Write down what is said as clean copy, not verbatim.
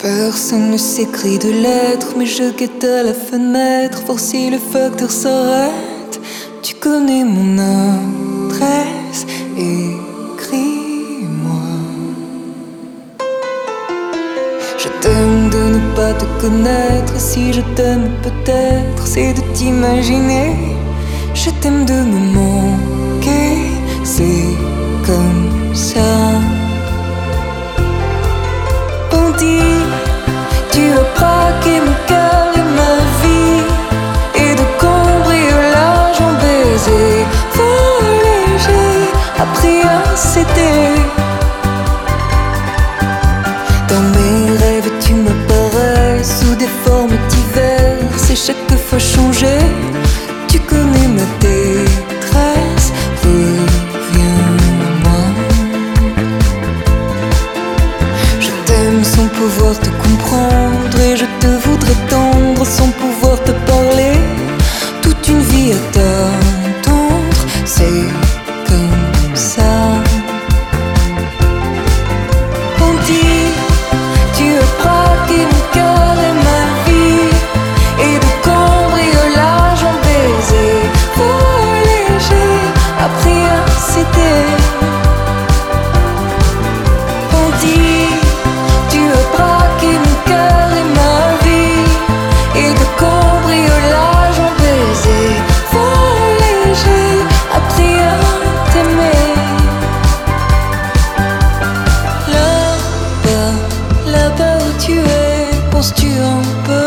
Personne ne s'écrit de lettres, mais je guette à la fenêtre, voir si le facteur s'arrête. Tu connais mon adresse, écris-moi. Je t'aime de ne pas te connaître, et si je t'aime peut-être, c'est de t'imaginer. Je t'aime de me manquer, c'est comme ça. On dit, tu as braqué mon cœur et ma vie, et de cambriolage en baiser, volé, j'ai appris à céder. Dans mes rêves tu m'apparais sous des formes diverses, et chaque fois changé. Tu connais ma détresse, reviens-moi. Je t'aime sans pouvoir te comprendre, et je te voudrais tendre sans pouvoir te parler. Toute une vie à t'attendre, c'est comme ça. On dit, tu as braqué mon cœur et ma vie, et de cambriolage en baiser, volé, j'ai appris à céder. On dit, tu as braqué mon cœur et ma vie, et de cambriolage en baiser, volé, j'ai appris à t'aimer. Là-bas où tu es, penses-tu un peu